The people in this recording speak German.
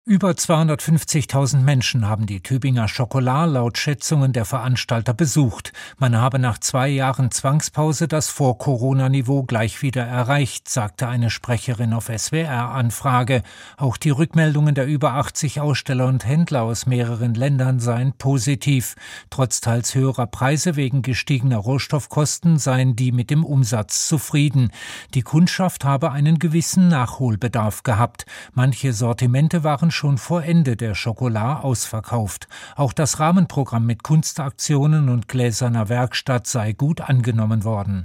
Über 250.000 Menschen haben die Tübinger Schokolade laut Schätzungen der Veranstalter besucht. Man habe nach 2 Jahren Zwangspause das Vor-Corona-Niveau gleich wieder erreicht, sagte eine Sprecherin auf SWR-Anfrage. Auch die Rückmeldungen der über 80 Aussteller und Händler aus mehreren Ländern seien positiv. Trotz teils höherer Preise wegen gestiegener Rohstoffkosten seien die mit dem Umsatz zufrieden. Die Kundschaft habe einen gewissen Nachholbedarf gehabt. Manche Sortimente waren schon vor Ende der Schokolade ausverkauft. Auch das Rahmenprogramm mit Kunstaktionen und gläserner Werkstatt sei gut angenommen worden.